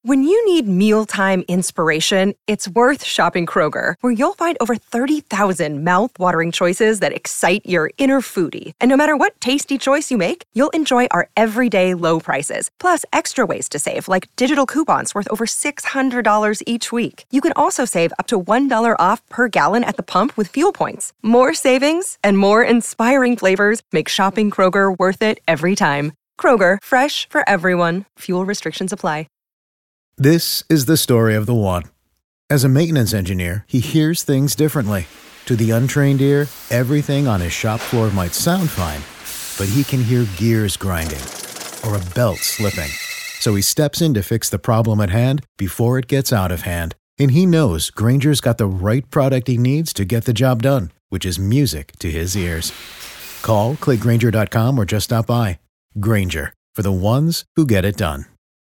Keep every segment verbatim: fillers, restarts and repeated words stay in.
When you need mealtime inspiration, it's worth shopping Kroger, where you'll find over thirty thousand mouth-watering choices that excite your inner foodie. And no matter what tasty choice you make, you'll enjoy our everyday low prices, plus extra ways to save, like digital coupons worth over six hundred dollars each week. You can also save up to one dollar off per gallon at the pump with fuel points. More savings and more inspiring flavors make shopping Kroger worth it every time. Kroger, fresh for everyone. Fuel restrictions apply. This is the story of the one. As a maintenance engineer, he hears things differently. To the untrained ear, everything on his shop floor might sound fine, but he can hear gears grinding or a belt slipping. So he steps in to fix the problem at hand before it gets out of hand. And he knows Grainger's got the right product he needs to get the job done, which is music to his ears. Call, click Grainger dot com, or just stop by. Grainger, for the ones who get it done.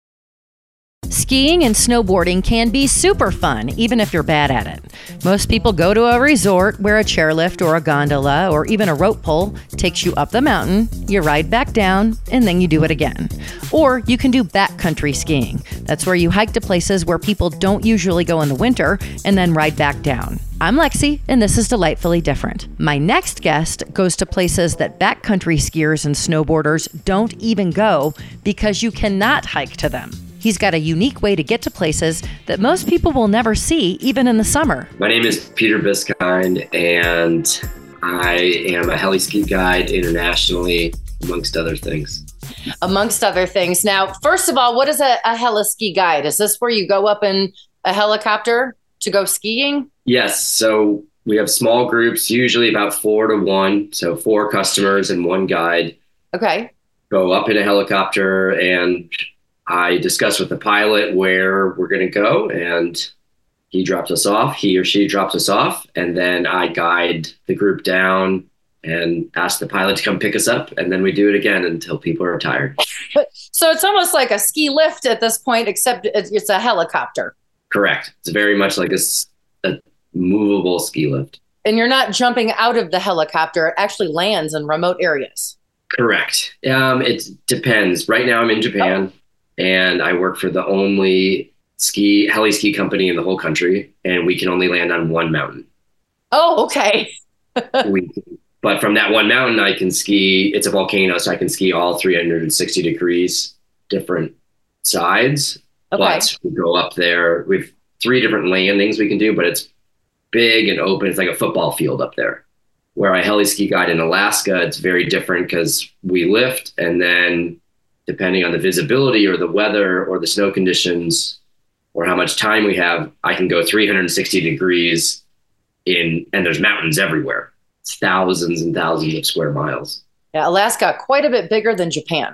Skiing and snowboarding can be super fun, even if you're bad at it. Most people go to a resort where a chairlift or a gondola or even a rope pull takes you up the mountain, you ride back down, and then you do it again. Or you can do backcountry skiing. That's where you hike to places where people don't usually go in the winter and then ride back down. I'm Lexi, and this is Delightfully Different. My next guest goes to places that backcountry skiers and snowboarders don't even go because you cannot hike to them. He's got a unique way to get to places that most people will never see, even in the summer. My name is Peter Biskind, and I am a heli ski guide internationally, amongst other things. Amongst other things. Now, first of all, what is a, a heli ski guide? Is this where you go up in a helicopter to go skiing? Yes. So we have small groups, usually about four to one. So four customers and one guide. Okay. Go up in a helicopter, and I discuss with the pilot where we're going to go, and he drops us off. He or she drops us off, and then I guide the group down and ask the pilot to come pick us up, and then we do it again until people are tired. So it's almost like a ski lift at this point, except it's a helicopter. Correct. It's very much like a, a movable ski lift. And you're not jumping out of the helicopter. It actually lands in remote areas. Correct. Um, it depends. Right now I'm in Japan. Oh. And I work for the only ski heli ski company in the whole country, and we can only land on one mountain. Oh, okay. we, but from that one mountain, I can ski. It's a volcano, so I can ski all three hundred sixty degrees, different sides. Okay. But we go up there. We have three different landings we can do, but it's big and open. It's like a football field up there. Where I heli ski guide in Alaska, it's very different because we lift, and then depending on the visibility or the weather or the snow conditions or how much time we have, I can go three hundred sixty degrees in, and there's mountains everywhere. It's thousands and thousands of square miles. Yeah, Alaska, quite a bit bigger than Japan.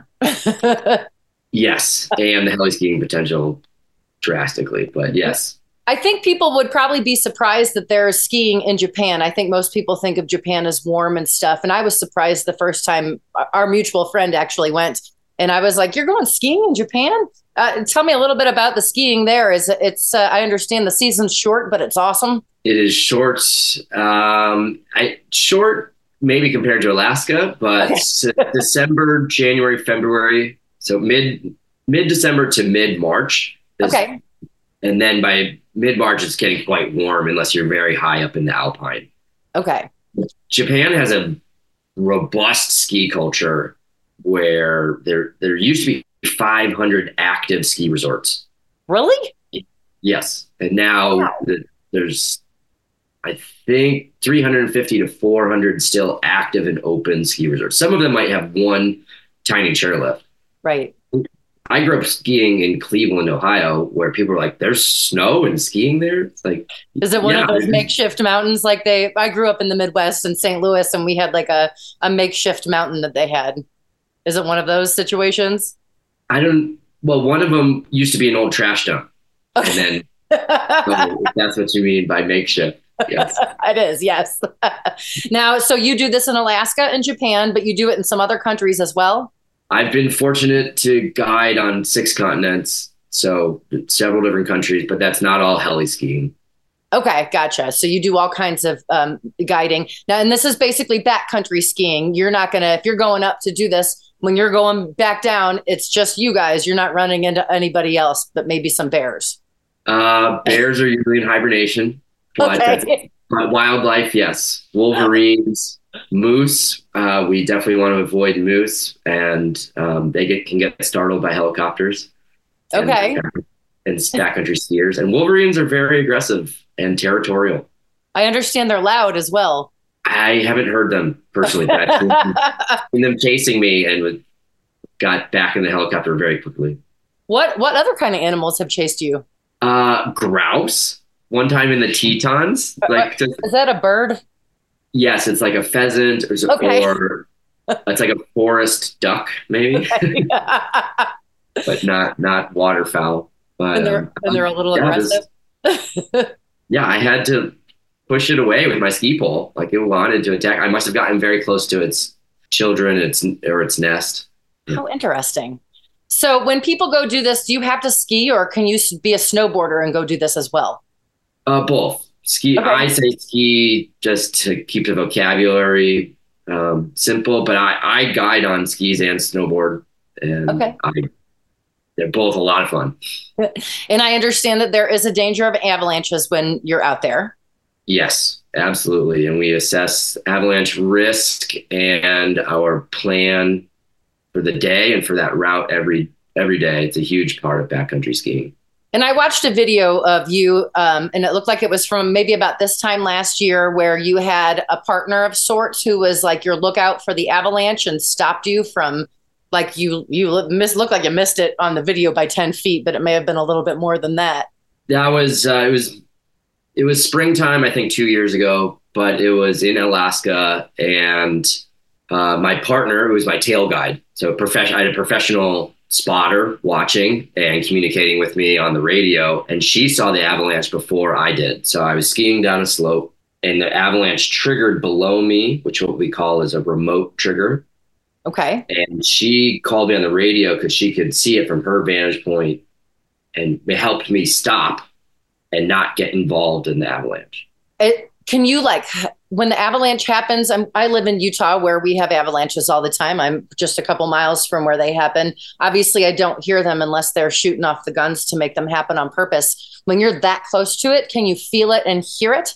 Yes, and the heli skiing potential drastically, but yes. I think people would probably be surprised that there's skiing in Japan. I think most people think of Japan as warm and stuff. And I was surprised the first time our mutual friend actually went. And I was like, "You're going skiing in Japan? Uh, tell me a little bit about the skiing there." Is it's? Uh, I understand the season's short, but it's awesome. It is short. Um, I short maybe compared to Alaska, but okay. December, January, February, so mid mid December to mid March. Okay. And then by mid March, it's getting quite warm unless you're very high up in the Alpine. Okay. Japan has a robust ski culture, where there there used to be five hundred active ski resorts. Really? Yes. And now wow. the, there's, I think, three hundred fifty to four hundred still active and open ski resorts. Some of them might have one tiny chairlift. Right. I grew up skiing in Cleveland, Ohio, where people are like, "There's snow and skiing there." It's like, is it one yeah. of those makeshift mountains? Like they, I grew up in the Midwest in Saint Louis, and we had like a, a makeshift mountain that they had. Is it one of those situations? I don't, well, one of them used to be an old trash dump. Okay. And then so if that's what you mean by makeshift. Yes. It is. Yes. Now, so you do this in Alaska and Japan, but you do it in some other countries as well? I've been fortunate to guide on six continents. So several different countries, but that's not all heli skiing. Okay, gotcha. So you do all kinds of um, guiding now, and this is basically backcountry skiing. You're not gonna, if you're going up to do this, when you're going back down, it's just you guys. You're not running into anybody else, but maybe some bears. Uh, bears are usually in hibernation, but, Okay. but wildlife, yes. Wolverines, moose. Uh, we definitely want to avoid moose, and um, they get can get startled by helicopters. Okay. And, and backcountry skiers. And wolverines are very aggressive and territorial. I understand they're loud as well. I haven't heard them personally, but I've seen them, seen them chasing me and got back in the helicopter very quickly. What what other kind of animals have chased you? Uh, grouse. One time in the Tetons. Like, just, is that a bird? Yes, it's like a pheasant, or, Okay. or it's like a forest duck, maybe, Okay. but not not waterfowl. But, and they're um, and they're a little yeah, aggressive. this- yeah, I had to push it away with my ski pole. Like, it wanted to attack. I must have gotten very close to its children, its or its nest. How interesting. So when people go do this, do you have to ski, or can you be a snowboarder and go do this as well? Uh, both. Ski. Okay. I say ski just to keep the vocabulary um, simple, but I, I guide on skis and snowboard, and Okay. I, they're both a lot of fun. And I understand that there is a danger of avalanches when you're out there. Yes, absolutely. And we assess avalanche risk and our plan for the day and for that route every every day. It's a huge part of backcountry skiing. And I watched a video of you, um, and it looked like it was from maybe about this time last year, where you had a partner of sorts who was like your lookout for the avalanche and stopped you from, like, you you miss, looked like you missed it on the video by ten feet, but it may have been a little bit more than that. That was uh, it was it was springtime, I think, two years ago, but it was in Alaska, and uh, my partner, who was my tail guide, so profession, I had a professional spotter watching and communicating with me on the radio, and she saw the avalanche before I did. So I was skiing down a slope, and the avalanche triggered below me, which what we call is a remote trigger. Okay. And she called me on the radio because she could see it from her vantage point, and it helped me stop and not get involved in the avalanche. It, can you, like, when the avalanche happens, I'm, I live in Utah where we have avalanches all the time. I'm just a couple miles from where they happen. Obviously, I don't hear them unless they're shooting off the guns to make them happen on purpose. When you're that close to it, can you feel it and hear it?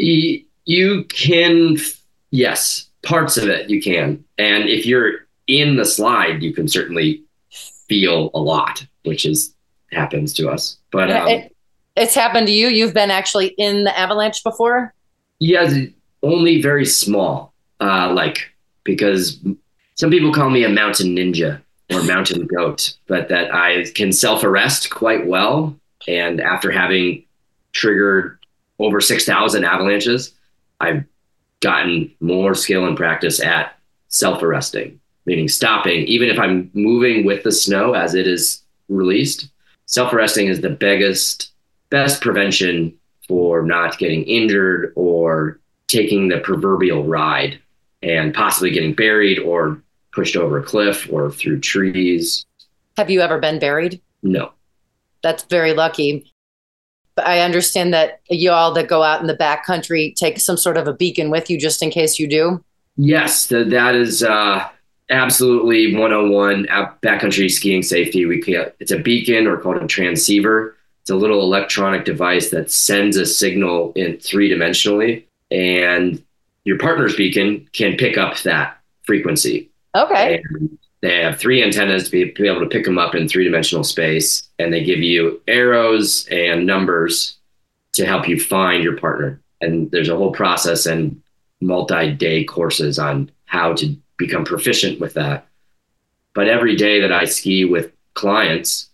You can, yes, parts of it you can. And if you're in the slide, you can certainly feel a lot, which is happens to us. But Yeah, um, it, it's happened to you. You've been actually in the avalanche before? yeah, only very small, uh, like, because some people call me a mountain ninja or mountain goat, but that I can self-arrest quite well. And after having triggered over six thousand avalanches, I've gotten more skill and practice at self-arresting, meaning stopping, even if I'm moving with the snow as it is released. Self-arresting is the biggest, best prevention for not getting injured or taking the proverbial ride and possibly getting buried or pushed over a cliff or through trees. Have you ever been buried? No. That's very lucky. But I understand that you all that go out in the backcountry take some sort of a beacon with you just in case you do. Yes, th- that is uh, absolutely one oh one backcountry skiing safety. We can, it's a beacon, or called a transceiver. It's a little electronic device that sends a signal in three dimensionally, and your partner's beacon can pick up that frequency. Okay. And they have three antennas to be, to be able to pick them up in three dimensional space, and they give you arrows and numbers to help you find your partner. And there's a whole process and multi-day courses on how to become proficient with that. But every day that I ski with clients,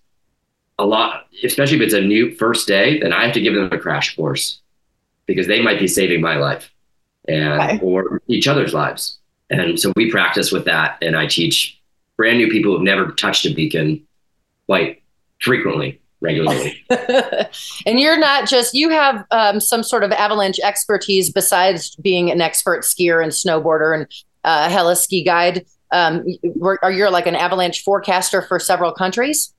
a lot, especially if it's a new first day, then I have to give them a crash course, because they might be saving my life and Okay. or each other's lives. And so we practice with that, and I teach brand new people who've never touched a beacon quite frequently, regularly. And you're not just, you have um, some sort of avalanche expertise besides being an expert skier and snowboarder and uh, heli ski guide. Um, are you like an avalanche forecaster for several countries?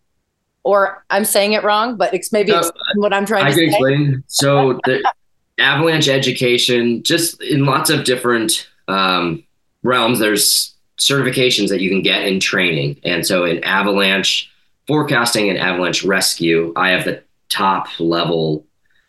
Or I'm saying it wrong, but it's maybe No, it's what I'm trying I to can say. explain. So the avalanche education, just in lots of different um, realms, there's certifications that you can get in training. And so in avalanche forecasting and avalanche rescue, I have the top level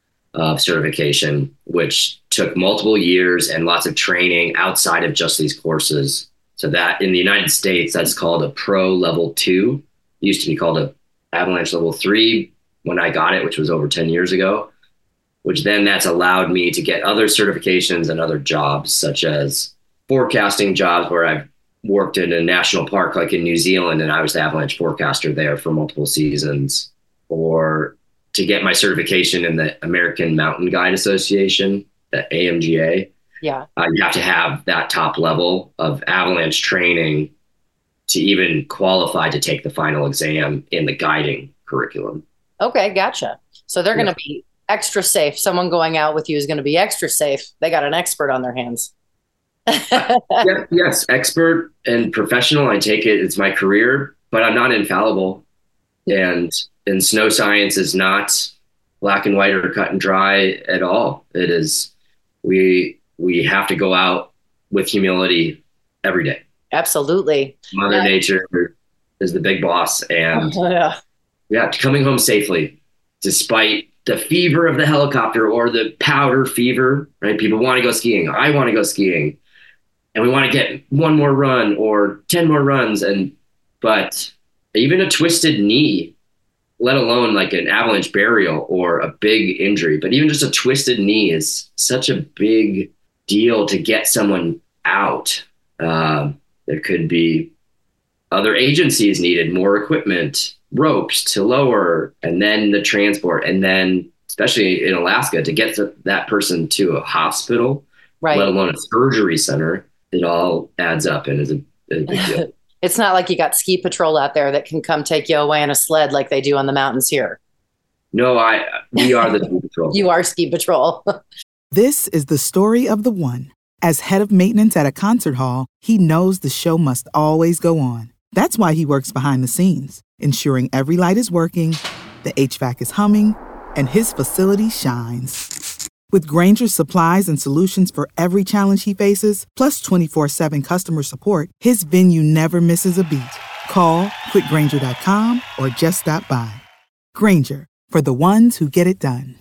of certification, which took multiple years and lots of training outside of just these courses. So that in the United States, that's called a pro level two. It used to be called a avalanche level three when I got it, which was over ten years ago, which then that's allowed me to get other certifications and other jobs, such as forecasting jobs where I've worked in a national park like in New Zealand, and I was the avalanche forecaster there for multiple seasons, or to get my certification in the American Mountain Guide Association, the A M G A. Yeah. Uh, you have to have that top level of avalanche training to even qualify to take the final exam in the guiding curriculum. Okay, gotcha. So they're yeah. going to be extra safe. Someone going out with you is going to be extra safe. They got an expert on their hands. uh, yeah, yes, expert and professional. I take it. It's my career, but I'm not infallible. And and snow science is not black and white or cut and dry at all. It is, we we have to go out with humility every day. Absolutely. Mother yeah. Nature is the big boss. And oh, yeah. yeah, coming home safely, despite the fever of the helicopter or the powder fever, right? People want to go skiing. I want to go skiing. And we want to get one more run or ten more runs. And, but even a twisted knee, let alone like an avalanche burial or a big injury, but even just a twisted knee is such a big deal to get someone out. Um, there could be other agencies needed, more equipment, ropes to lower, and then the transport. And then, especially in Alaska, to get to that person to a hospital, right. let alone a surgery center, it all adds up and is a, a big deal. It's not like you got ski patrol out there that can come take you away in a sled like they do on the mountains here. No, I, we are the ski patrol. You are ski patrol. This is the story of the one. As head of maintenance at a concert hall, he knows the show must always go on. That's why he works behind the scenes, ensuring every light is working, the H V A C is humming, and his facility shines. With Grainger's supplies and solutions for every challenge he faces, plus twenty-four seven customer support, his venue never misses a beat. Call quick grainger dot com or just stop by. Grainger, for the ones who get it done.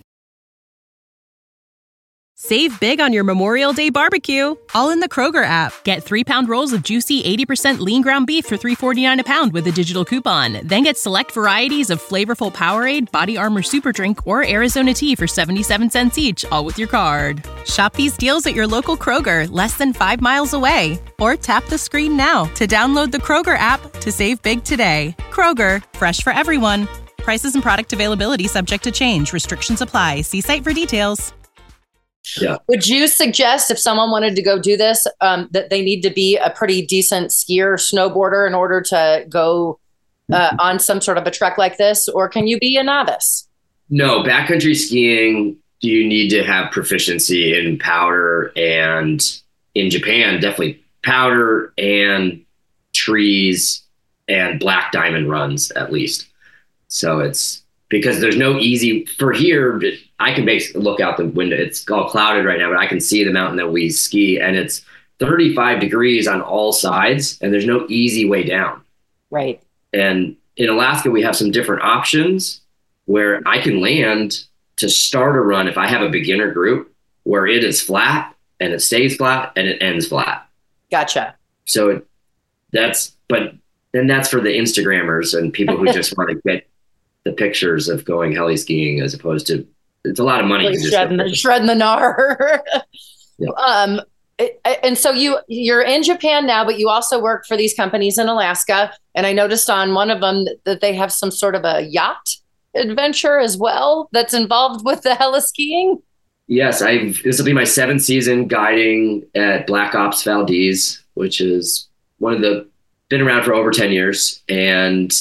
Save big on your Memorial Day barbecue, all in the Kroger app. Get three-pound rolls of juicy eighty percent lean ground beef for three forty-nine a pound with a digital coupon. Then get select varieties of flavorful Powerade, Body Armor Super Drink, or Arizona tea for seventy-seven cents each, all with your card. Shop these deals at your local Kroger, less than five miles away. Or tap the screen now to download the Kroger app to save big today. Kroger, fresh for everyone. Prices and product availability subject to change. Restrictions apply. See site for details. Yeah. Would you suggest if someone wanted to go do this, um, that they need to be a pretty decent skier or snowboarder in order to go uh, on some sort of a trek like this? Or can you be a novice? No, backcountry skiing, you need to have proficiency in powder, and in Japan, definitely powder and trees and black diamond runs at least. So it's because there's no easy for here. I can basically look out the window. It's all clouded right now, but I can see the mountain that we ski, and it's thirty-five degrees on all sides, and there's no easy way down. Right. And in Alaska, we have some different options where I can land to start a run if I have a beginner group where it is flat and it stays flat and it ends flat. Gotcha. So it, that's, but then that's for the Instagrammers and people who just want to get the pictures of going heli skiing, as opposed to, it's a lot of money. Like shredding, the, shredding the gnar. Yeah. Um, it, and so you, you're in Japan now, but you also work for these companies in Alaska. And I noticed on one of them that they have some sort of a yacht adventure as well that's involved with the heli skiing. Yes, I. This will be my seventh season guiding at Black Ops Valdez, which is one of the, been around for over ten years. And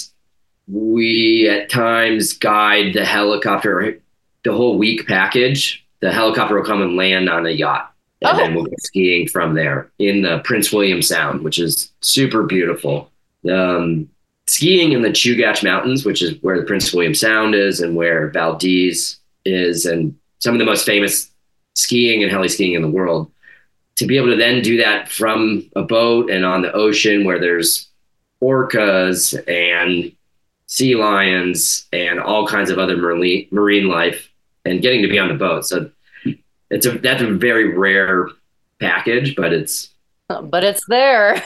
we at times guide the helicopter, the whole week package. The helicopter will come and land on a yacht, and oh. then we'll go skiing from there in the Prince William Sound, which is super beautiful. Um, skiing in the Chugach Mountains, which is where the Prince William Sound is and where Valdez is, and some of the most famous skiing and heli skiing in the world. to be able to then do that from a boat and on the ocean where there's orcas and sea lions and all kinds of other marine marine life, and getting to be on the boat. So it's a that's a very rare package, but it's but it's there.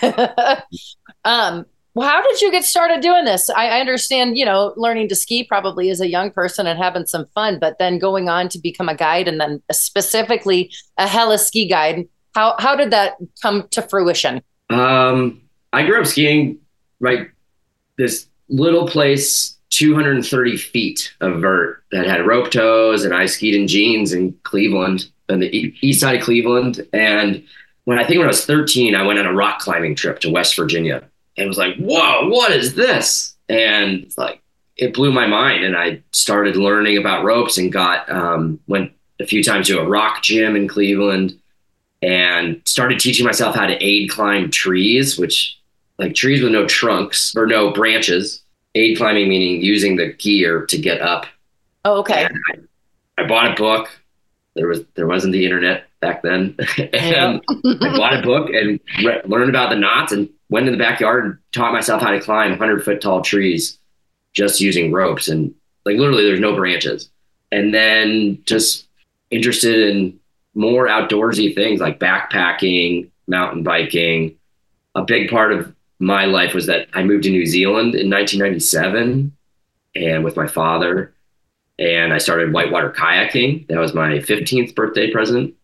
um, well, how did you get started doing this? I, I understand, you know, learning to ski probably as a young person and having some fun, but then going on to become a guide, and then specifically a heli ski guide. How how did that come to fruition? Um, I grew up skiing right this little place, two hundred thirty feet of vert that had rope tows, and I skied in jeans in Cleveland, on the e- east side of Cleveland. And when I think when I was thirteen, I went on a rock climbing trip to West Virginia and was like, whoa, what is this? And like, it blew my mind. And I started learning about ropes and got, um, went a few times to a rock gym in Cleveland and started teaching myself how to aid climb trees, which like trees with no trunks or no branches. Aid climbing meaning using the gear to get up. Oh, okay. I, I bought a book. There was there wasn't the internet back then, and I bought a book and re- learned about the knots, and went in the backyard and taught myself how to climb one hundred foot tall trees just using ropes, and like literally there's no branches. And then just interested in more outdoorsy things like backpacking, mountain biking. A big part of my life was that I moved to New Zealand in nineteen ninety-seven and with my father, and I started whitewater kayaking. That was my fifteenth birthday present.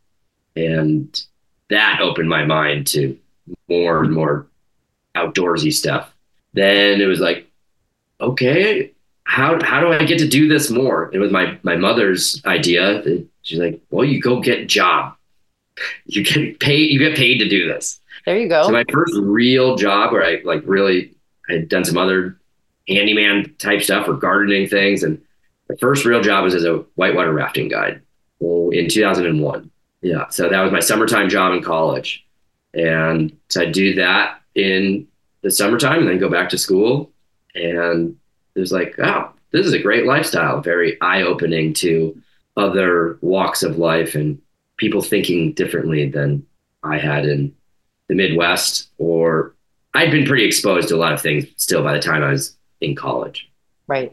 And that opened my mind to more and more outdoorsy stuff. Then it was like, okay, how how do I get to do this more? It was my, my mother's idea. She's like, well, you go get a job. You get paid, you get paid to do this. There you go. So my first real job where I like really, I had done some other handyman type stuff or gardening things. And the first real job was as a whitewater rafting guide in two thousand one. Yeah. So that was my summertime job in college. And so I'd do that in the summertime and then go back to school. And it was like, oh, this is a great lifestyle. Very eye-opening to other walks of life and people thinking differently than I had in the Midwest, or I'd been pretty exposed to a lot of things still by the time I was in college. Right.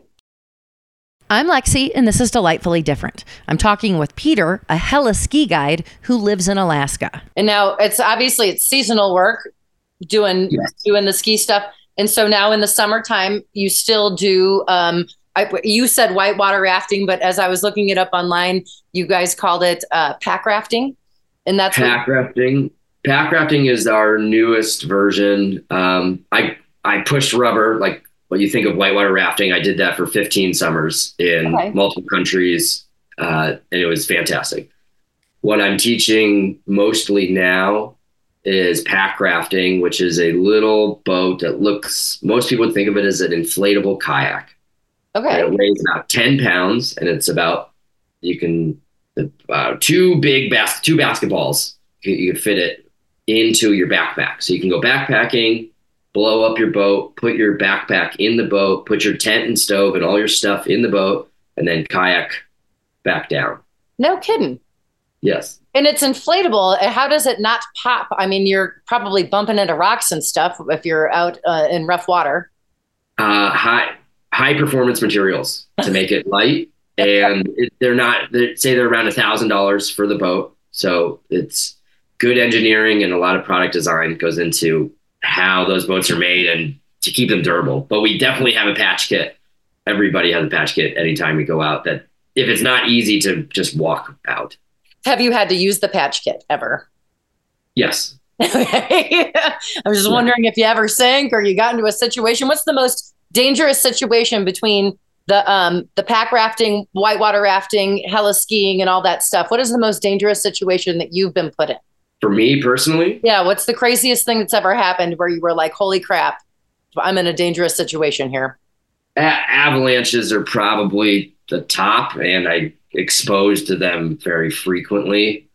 I'm Lexi, and this is Delightfully Different. I'm talking with Peter, a heli ski guide who lives in Alaska. And now it's obviously it's seasonal work, doing yes. doing the ski stuff. And so now in the summertime, you still do, um, I, you said whitewater rafting, but as I was looking it up online, you guys called it uh, pack rafting. And that's pack what- rafting. Pack rafting is our newest version. Um, I I pushed rubber, like what you think of whitewater rafting. I did that for fifteen summers in okay. multiple countries, uh, and it was fantastic. What I'm teaching mostly now is pack rafting, which is a little boat that looks, most people would think of it as an inflatable kayak. Okay. And it weighs about ten pounds, and it's about, you can, uh, two big, bas- two basketballs, you, you can fit it into your backpack. So you can go backpacking, blow up your boat, put your backpack in the boat, put your tent and stove and all your stuff in the boat, and then kayak back down. No kidding. Yes. And it's inflatable. How does it not pop? I mean, you're probably bumping into rocks and stuff if you're out uh, in rough water. Uh, high high performance materials to make it light, and it, they're not. They say they're around a thousand dollars for the boat. So it's good engineering and a lot of product design goes into how those boats are made and to keep them durable. But we definitely have a patch kit. Everybody has a patch kit anytime we go out, that if it's not easy to just walk out. Have you had to use the patch kit ever? Yes. Okay. I'm just wondering if you ever sank or you got into a situation. What's the most dangerous situation between the um, the pack rafting, whitewater rafting, heli skiing, and all that stuff? What is the most dangerous situation that you've been put in? For me personally? Yeah. What's the craziest thing that's ever happened where you were like, holy crap, I'm in a dangerous situation here? A- avalanches are probably the top, and I exposed to them very frequently.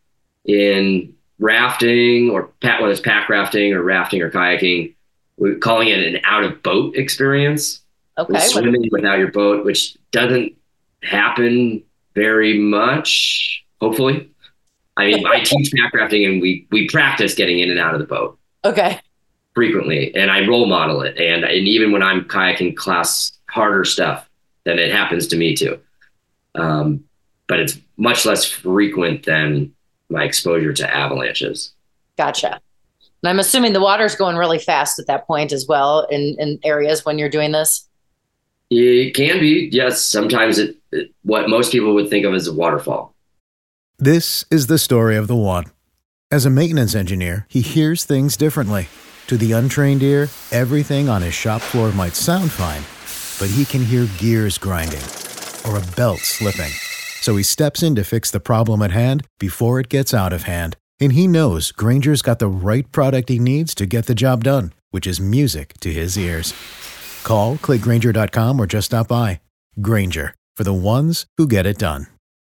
In rafting, or pat, whether it's pack rafting or rafting or kayaking, we're calling it an out of boat experience. Okay. Swimming without your boat, which doesn't happen very much, hopefully. I mean, I teach pack rafting and we, we practice getting in and out of the boat. Okay. Frequently. And I role model it. And, and even when I'm kayaking class harder stuff, then it happens to me too. Um, but it's much less frequent than my exposure to avalanches. Gotcha. And I'm assuming the water's going really fast at that point as well in, in areas when you're doing this. It can be, yes. Sometimes it, it what most people would think of as a waterfall. This is the story of the one. As a maintenance engineer, he hears things differently. To the untrained ear, everything on his shop floor might sound fine, but he can hear gears grinding or a belt slipping. So he steps in to fix the problem at hand before it gets out of hand. And he knows Grainger's got the right product he needs to get the job done, which is music to his ears. Call, click Grainger dot com, or just stop by. Grainger, for the ones who get it done.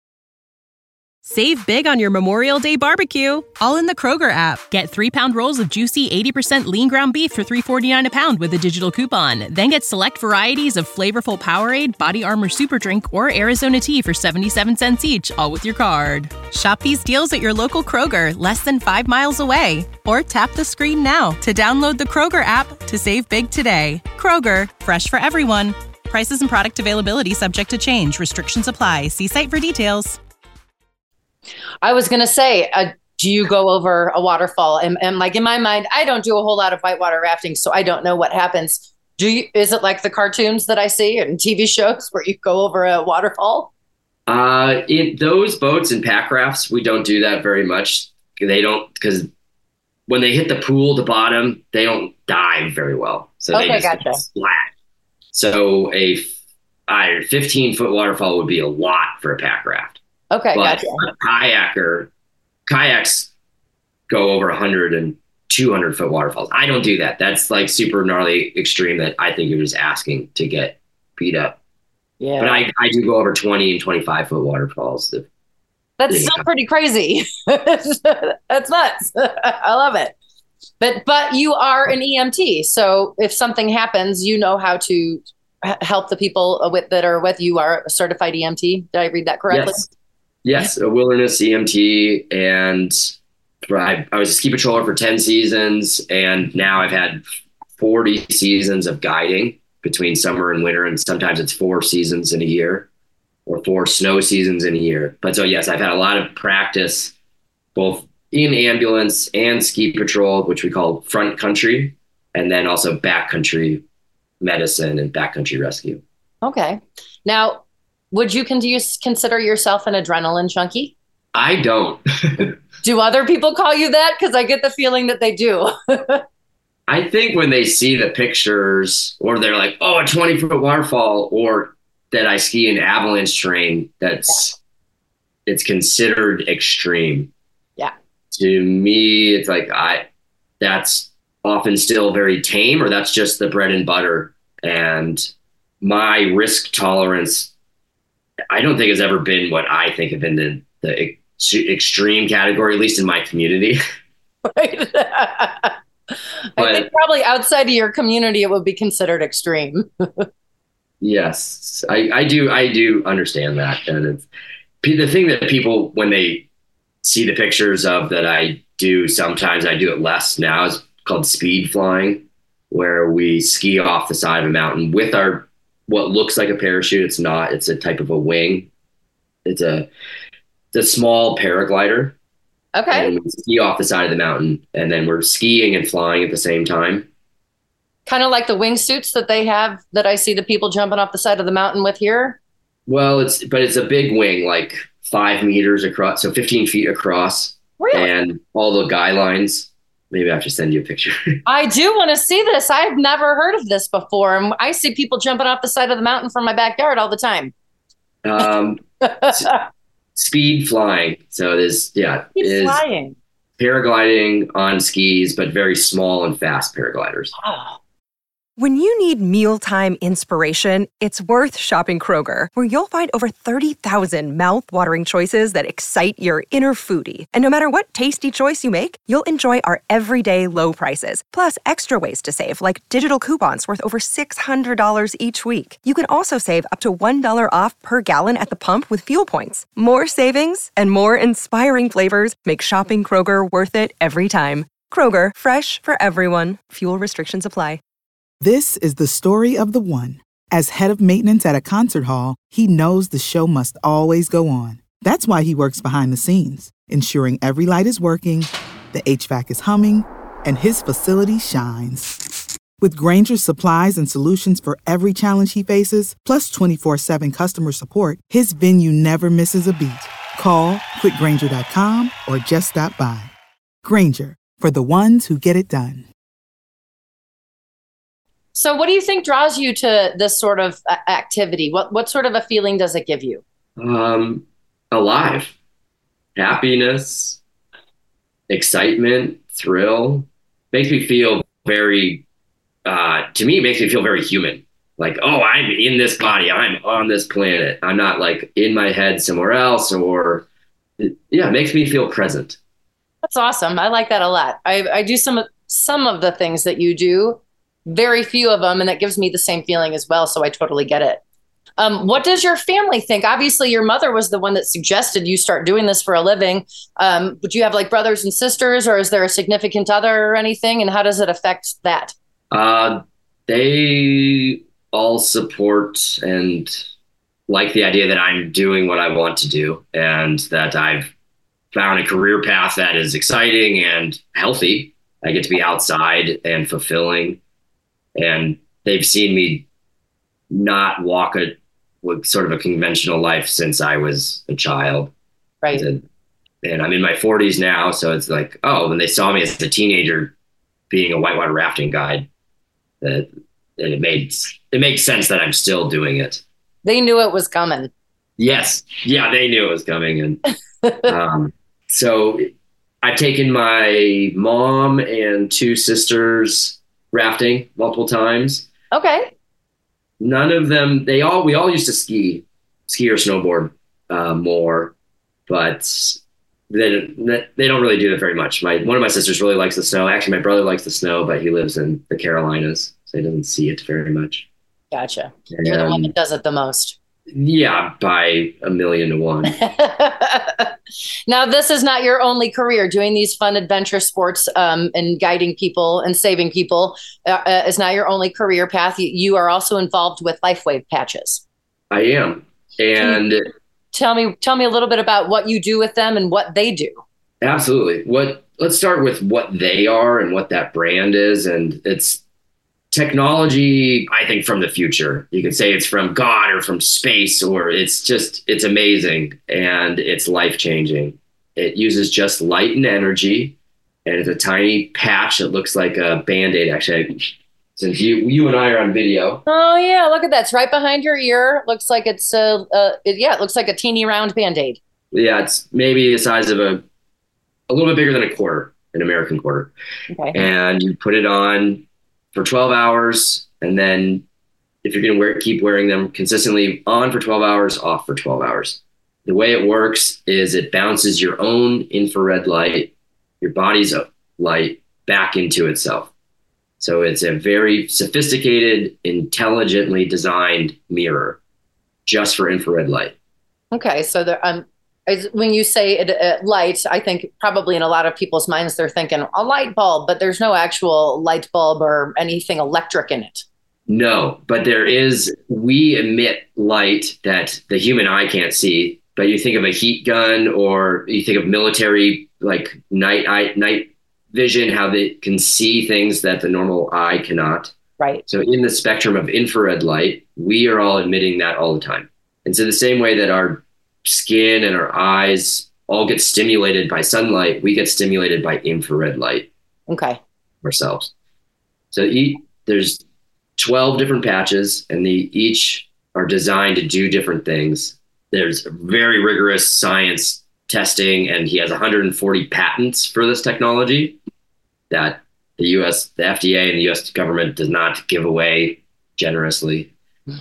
Save big on your Memorial Day barbecue, all in the Kroger app. Get three-pound rolls of juicy eighty percent lean ground beef for three forty-nine a pound with a digital coupon. Then get select varieties of flavorful Powerade, Body Armor Super Drink, or Arizona tea for seventy-seven cents each, all with your card. Shop these deals at your local Kroger, less than five miles away. Or tap the screen now to download the Kroger app to save big today. Kroger, fresh for everyone. Prices and product availability subject to change. Restrictions apply. See site for details. I was going to say, uh, do you go over a waterfall? And, and like in my mind, I don't do a whole lot of whitewater rafting, so I don't know what happens. Do you? Is it like the cartoons that I see and T V shows where you go over a waterfall? Uh, in those boats and pack rafts, we don't do that very much. They don't, because when they hit the pool, the bottom, they don't dive very well. So okay, they just gotcha. get splat. So a I, fifteen foot waterfall would be a lot for a pack raft. Okay, but gotcha. a kayaker, kayaks go over one hundred and two hundred foot waterfalls. I don't do that. That's like super gnarly extreme that I think you're just asking to get beat up. Yeah. But I, I do go over twenty and twenty-five foot waterfalls. If, That's yeah. still pretty crazy. That's nuts. I love it. But but you are an E M T, so if something happens, you know how to h- help the people with that are with you. Are a certified E M T. Did I read that correctly? Yes. Yes, a wilderness E M T, and I, I was a ski patroller for ten seasons, and now I've had forty seasons of guiding between summer and winter, and sometimes it's four seasons in a year or four snow seasons in a year. But so, yes, I've had a lot of practice both in ambulance and ski patrol, which we call front country, and then also backcountry medicine and backcountry rescue. Okay. Now, would you con- do you consider yourself an adrenaline junkie? I don't. Do other people call you that? Because I get the feeling that they do. I think when they see the pictures or they're like, oh, a twenty foot waterfall, or that I ski an avalanche terrain, that's, yeah. It's considered extreme. Yeah. To me, it's like, I, that's often still very tame, or that's just the bread and butter. And my risk tolerance, I don't think has ever been what I think have been the, the ex- extreme category, at least in my community. Right. I think probably outside of your community, it would be considered extreme. Yes, I, I do. I do understand that. And it's the thing that people, when they see the pictures of that I do, sometimes I do it less now, is called speed flying, where we ski off the side of a mountain with our, what looks like a parachute. It's not, it's a type of a wing. It's a, it's a small paraglider. Okay. And we ski off the side of the mountain, and then we're skiing and flying at the same time. Kind of like the wingsuits that they have that I see the people jumping off the side of the mountain with here. Well, it's, but it's a big wing, like five meters across, so fifteen feet across. Really? And all the guy lines. Maybe I have to send you a picture. I do want to see this. I've never heard of this before. And I see people jumping off the side of the mountain from my backyard all the time. Um, speed flying. So it is, yeah, Speed is flying. Paragliding on skis, but very small and fast paragliders. Oh. When you need mealtime inspiration, it's worth shopping Kroger, where you'll find over thirty thousand mouth-watering choices that excite your inner foodie. And no matter what tasty choice you make, you'll enjoy our everyday low prices, plus extra ways to save, like digital coupons worth over six hundred dollars each week. You can also save up to one dollar off per gallon at the pump with fuel points. More savings and more inspiring flavors make shopping Kroger worth it every time. Kroger, fresh for everyone. Fuel restrictions apply. This is the story of the one. As head of maintenance at a concert hall, he knows the show must always go on. That's why he works behind the scenes, ensuring every light is working, the H V A C is humming, and his facility shines. With Grainger's supplies and solutions for every challenge he faces, plus twenty-four seven customer support, his venue never misses a beat. Call quick grainger dot com or just stop by. Grainger, for the ones who get it done. So what do you think draws you to this sort of activity? What what sort of a feeling does it give you? Um, alive, happiness, excitement, thrill. Makes me feel very, uh, to me, it makes me feel very human. Like, oh, I'm in this body. I'm on this planet. I'm not like in my head somewhere else, or yeah, it makes me feel present. That's awesome. I like that a lot. I, I do some, some of the things that you do. Very few of them, and that gives me the same feeling as well, so I totally get it. Um, what does your family think? Obviously, your mother was the one that suggested you start doing this for a living. Um, would you have like brothers and sisters, or is there a significant other or anything, and how does it affect that? Uh, they all support and like the idea that I'm doing what I want to do, and that I've found a career path that is exciting and healthy. I get to be outside and fulfilling. And they've seen me not walk a with sort of a conventional life since I was a child. Right. And, and I'm in my forties now. So it's like, oh, when they saw me as a teenager being a whitewater rafting guide, that it made it makes sense that I'm still doing it. They knew it was coming. Yes. Yeah, they knew it was coming. And um, so I've taken my mom and two sisters rafting multiple times. Okay. None of them, they all, we all used to ski, ski or snowboard uh, more, but they, they don't really do it very much. My, one of my sisters really likes the snow. Actually, my brother likes the snow, but he lives in the Carolinas, so he doesn't see it very much. Gotcha. You're the one that does it the most. Yeah, by a million to one. Now, this is not your only career. Doing these fun adventure sports um, and guiding people and saving people uh, uh, is not your only career path. You, you are also involved with LifeWave patches. I am. And tell me, tell me a little bit about what you do with them and what they do. Absolutely. What, let's start with what they are and what that brand is. And it's technology, I think, from the future. You could say it's from God or from space, or it's just, it's amazing and it's life-changing. It uses just light and energy, and it's a tiny patch that looks like a Band-Aid. Actually, since you you and I are on video. Oh yeah, look at that. It's right behind your ear. Looks like it's uh, uh it, yeah, it looks like a teeny round Band-Aid. Yeah, it's maybe the size of a a little bit bigger than a quarter, an American quarter. Okay. And you put it on for twelve hours, and then if you're going to wear, keep wearing them consistently, on for twelve hours, off for twelve hours. The way it works is it bounces your own infrared light, your body's light, back into itself. So it's a very sophisticated, intelligently designed mirror just for infrared light. Okay, so there, um, when you say it, uh, light, I think probably in a lot of people's minds, they're thinking a light bulb, but there's no actual light bulb or anything electric in it. No, but there is, we emit light that the human eye can't see, but you think of a heat gun, or you think of military, like night eye, night vision, how they can see things that the normal eye cannot. Right. So in the spectrum of infrared light, we are all emitting that all the time. And so the same way that our skin and our eyes all get stimulated by sunlight, we get stimulated by infrared light. Okay. Ourselves. So e- there's twelve different patches, and they each are designed to do different things. There's very rigorous science testing, and he has one hundred forty patents for this technology that the U S, the F D A and the U S government does not give away generously.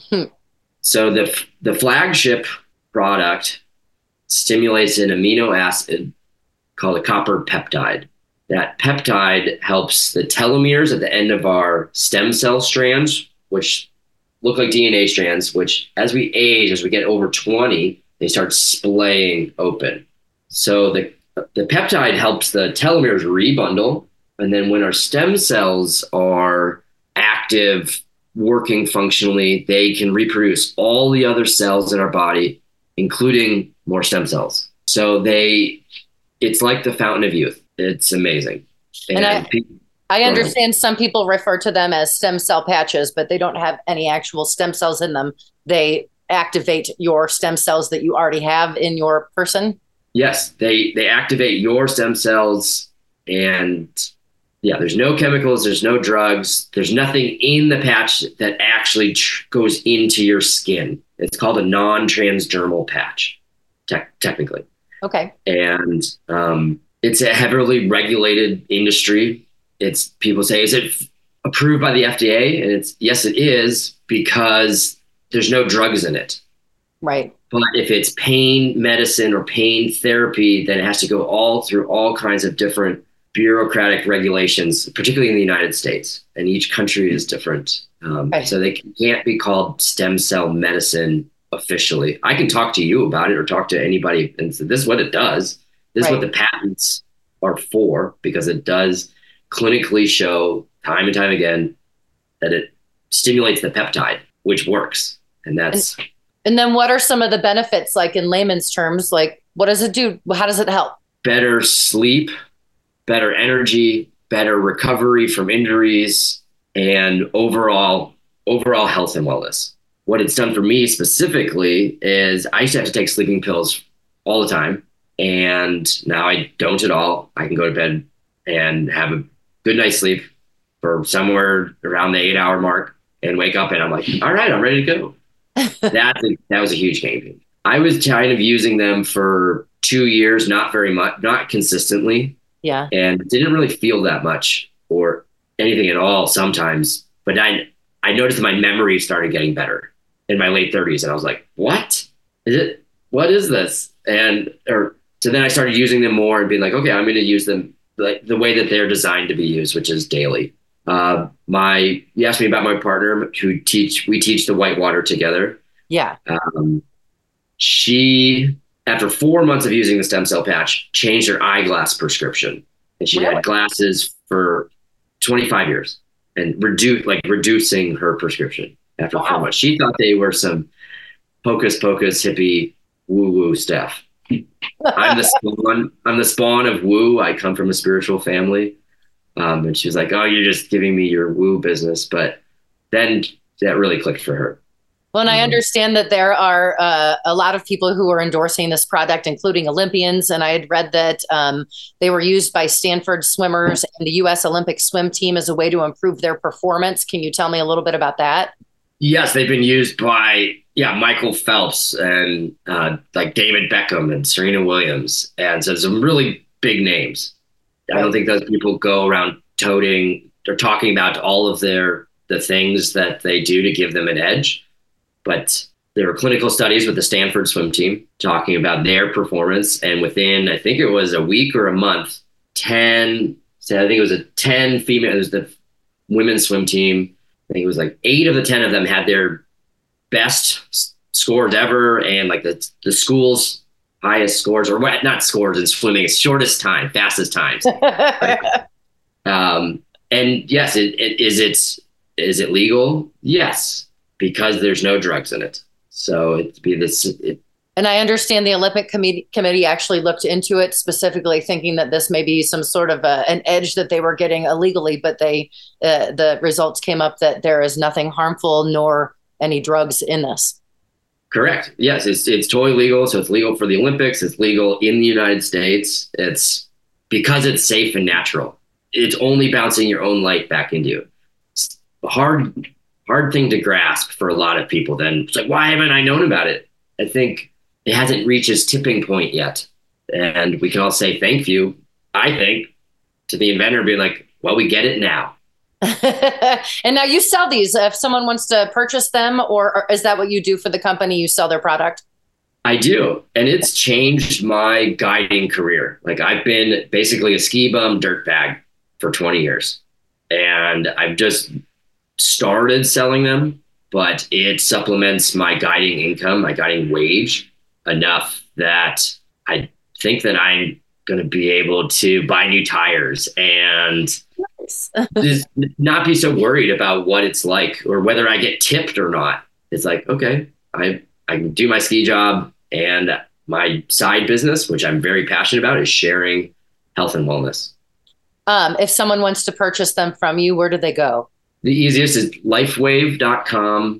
So the the flagship product stimulates an amino acid called a copper peptide. That peptide helps the telomeres at the end of our stem cell strands, which look like D N A strands, which as we age, as we get over twenty, they start splaying open. So the, the peptide helps the telomeres rebundle. And then when our stem cells are active, working functionally, they can reproduce all the other cells in our body, including more stem cells. So they, it's like the fountain of youth. It's amazing. And, and I, people, I understand some people refer to them as stem cell patches, but they don't have any actual stem cells in them. They activate your stem cells that you already have in your person. Yes, they, they activate your stem cells, and yeah, there's no chemicals, there's no drugs, there's nothing in the patch that actually tr- goes into your skin. It's called a non-transdermal patch, te- technically. Okay. And um, it's a heavily regulated industry. It's people say, is it f- approved by the F D A? And it's yes, it is, because there's no drugs in it. Right. But if it's pain medicine or pain therapy, then it has to go all through all kinds of different bureaucratic regulations, particularly in the United States, and each country is different. Um, right. So they can't be called stem cell medicine officially. I can talk to you about it or talk to anybody and say, this is what it does. This right. is what the patents are for, because it does clinically show time and time again that it stimulates the peptide, which works. And that's. And, and then what are some of the benefits, like in layman's terms, like what does it do? How does it help? Better sleep, better energy, better recovery from injuries, and overall overall health and wellness. What it's done for me specifically is I used to have to take sleeping pills all the time, and now I don't at all. I can go to bed and have a good night's sleep for somewhere around the eight-hour mark and wake up and I'm like, all right, I'm ready to go. That's a, that was a huge game changer. I was kind of using them for two years, not very much, not consistently. Yeah. And didn't really feel that much or anything at all sometimes. But I I noticed that my memory started getting better in my late thirties. And I was like, what is it? What is this? And or so then I started using them more and being like, okay, I'm going to use them like the way that they're designed to be used, which is daily. Uh, my you asked me about my partner who teach we teach the whitewater together. Yeah. Um, she after four months of using the stem cell patch, changed her eyeglass prescription. And she really? had glasses for twenty-five years and reduce, like reducing her prescription after wow. four months. She thought they were some hocus pocus hippie woo woo stuff. I'm the spawn, I'm the spawn of woo. I come from a spiritual family. Um, and she was like, oh, you're just giving me your woo business. But then that really clicked for her. Well, and I understand that there are uh, a lot of people who are endorsing this product, including Olympians. And I had read that um, they were used by Stanford swimmers and the U S Olympic swim team as a way to improve their performance. Can you tell me a little bit about that? Yes, they've been used by, yeah, Michael Phelps and uh, like David Beckham and Serena Williams. And so some really big names. Right. I don't think those people go around toting or talking about all of their the things that they do to give them an edge. But there were clinical studies with the Stanford swim team talking about their performance. And within, I think it was a week or a month, ten, so I think it was a ten female, it was the women's swim team. I think it was like eight of the ten of them had their best scores ever. And like the, the school's highest scores, or what, not scores in swimming, it's shortest time, fastest times. um, and yes, it, it, is it, is it legal? Yes. Because there's no drugs in it. So it'd be this. It, and I understand the Olympic committee, committee actually looked into it specifically thinking that this may be some sort of a, an edge that they were getting illegally, but they uh, the results came up that there is nothing harmful nor any drugs in this. Correct. Yes, it's it's totally legal. So it's legal for the Olympics. It's legal in the United States. It's because it's safe and natural. It's only bouncing your own light back into you. It's hard. Hard thing to grasp for a lot of people. Then it's like, why haven't I known about it? I think it hasn't reached its tipping point yet. And we can all say thank you, I think, to the inventor being like, well, we get it now. And now you sell these if someone wants to purchase them, or, or is that what you do for the company? You sell their product? I do. And it's changed my guiding career. Like I've been basically a ski bum dirtbag for twenty years, and I've just started selling them, but it supplements my guiding income, my guiding wage enough that I think that I'm going to be able to buy new tires and just not be so worried about what it's like or whether I get tipped or not. It's like, okay, I, I can do my ski job, and my side business, which I'm very passionate about, is sharing health and wellness. Um, if someone wants to purchase them from you, where do they go? The easiest is lifewave.com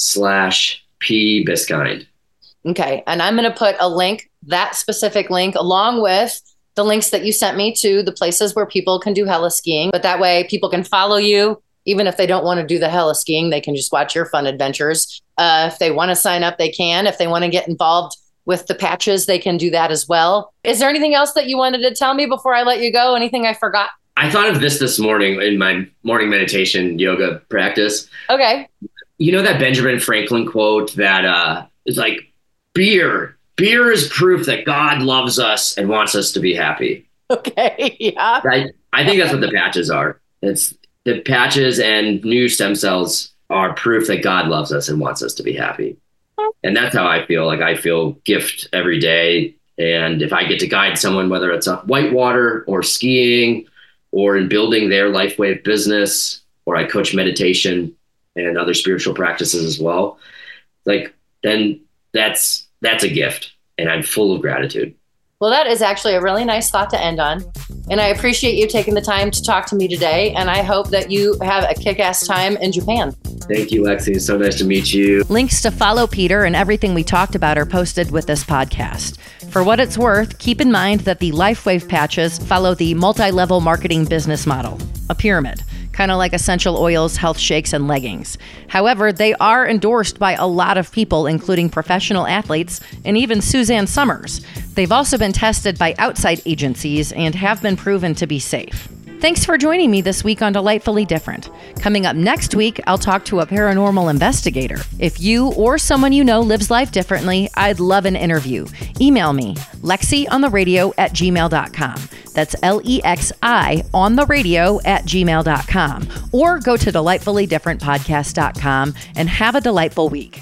slash P Biskind. Okay. And I'm going to put a link, that specific link, along with the links that you sent me to the places where people can do heli skiing. But that way people can follow you. Even if they don't want to do the heli skiing, they can just watch your fun adventures. Uh, if they want to sign up, they can. If they want to get involved with the patches, they can do that as well. Is there anything else that you wanted to tell me before I let you go? Anything I forgot? I thought of this this morning in my morning meditation yoga practice. Okay. You know that Benjamin Franklin quote that uh, is like, beer, beer is proof that God loves us and wants us to be happy. Okay. Yeah. Right. I think that's what the patches are. It's the patches and new stem cells are proof that God loves us and wants us to be happy. And that's how I feel. Like I feel gift every day. And if I get to guide someone, whether it's on whitewater or skiing or in building their LifeWave business, or I coach meditation and other spiritual practices as well, like then that's that's a gift. And I'm full of gratitude. Well, that is actually a really nice thought to end on. And I appreciate you taking the time to talk to me today. And I hope that you have a kick-ass time in Japan. Thank you, Lexi. It's so nice to meet you. Links to follow Peter and everything we talked about are posted with this podcast. For what it's worth, keep in mind that the LifeWave patches follow the multi-level marketing business model, a pyramid, kind of like essential oils, health shakes, and leggings. However, they are endorsed by a lot of people, including professional athletes and even Suzanne Summers. They've also been tested by outside agencies and have been proven to be safe. Thanks for joining me this week on Delightfully Different. Coming up next week, I'll talk to a paranormal investigator. If you or someone you know lives life differently, I'd love an interview. Email me, lexiontheradio at gmail dot com. That's L E X I on the radio at gmail dot com. Or go to delightfully different podcast dot com and have a delightful week.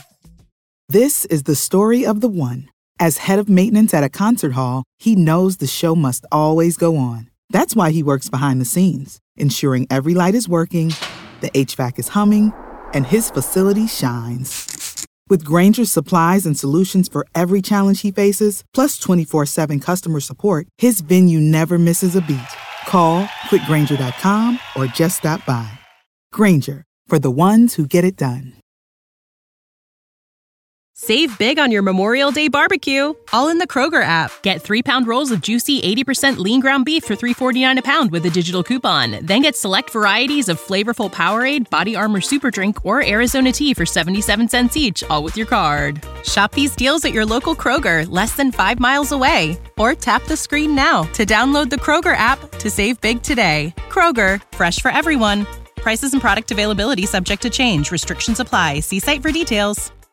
This is the story of the one. As head of maintenance at a concert hall, he knows the show must always go on. That's why he works behind the scenes, ensuring every light is working, the H V A C is humming, and his facility shines. With Grainger's supplies and solutions for every challenge he faces, plus twenty-four seven customer support, his venue never misses a beat. Call quick grainger dot com or just stop by. Grainger, for the ones who get it done. Save big on your Memorial Day barbecue, all in the Kroger app. Get three-pound rolls of juicy eighty percent lean ground beef for three forty-nine a pound with a digital coupon. Then get select varieties of flavorful Powerade, Body Armor Super Drink, or Arizona tea for seventy-seven cents each, all with your card. Shop these deals at your local Kroger, less than five miles away. Or tap the screen now to download the Kroger app to save big today. Kroger, fresh for everyone. Prices and product availability subject to change. Restrictions apply. See site for details.